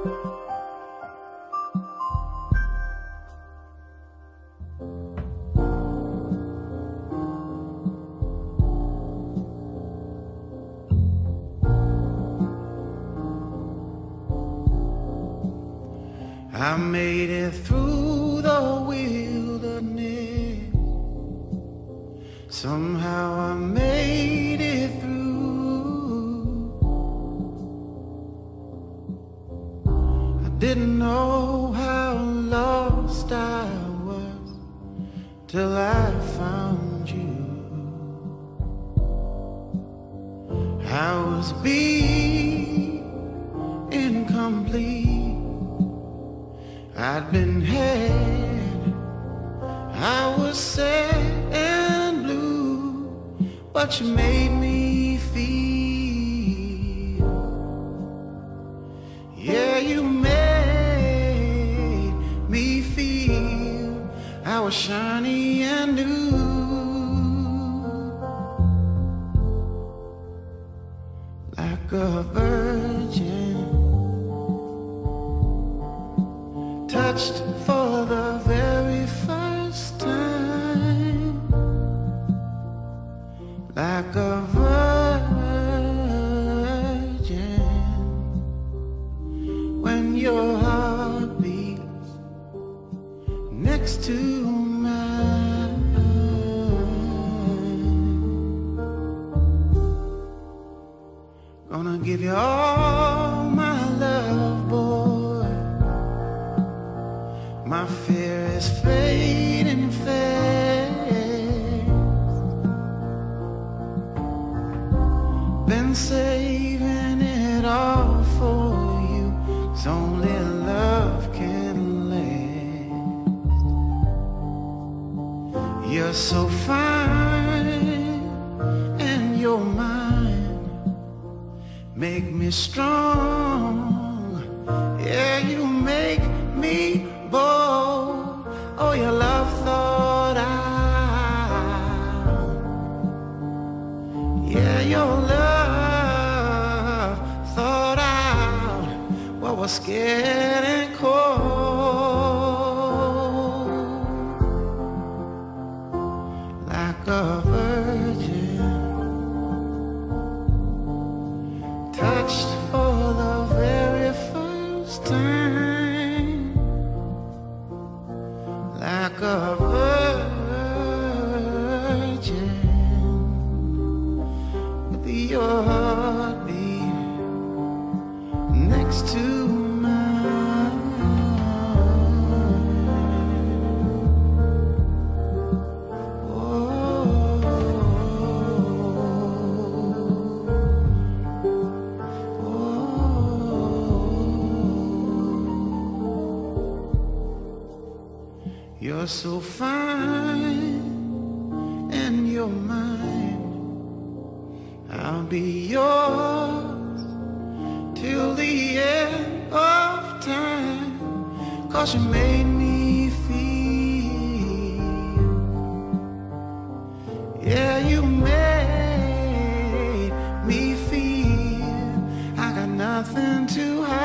I made it through the wilderness. Somehow I made it through. I didn't know how lost I was till I found you. I was being incomplete. I'd been had, I was sad and blue, but you made me feel. Yeah, you made me feel I was shiny and new, like a virgin, touched for the very first time, like a virgin, when your heart beats next to mine. Gonna give you all my love, boy. My fear is fading fast. Been saving it all for you, 'cause only love can last. You're so fine and you're mine, make me strong. Yeah, you make me bold. Oh, your love thought out. Yeah, your love thought out what was scared and cold, like a virgin, touched for the very first time, like a virgin, with your heartbeat next to mine. You're so fine and you're mine. I'll be yours till the end of time, 'cause you made me feel. Yeah, you made me feel I got nothing to hide.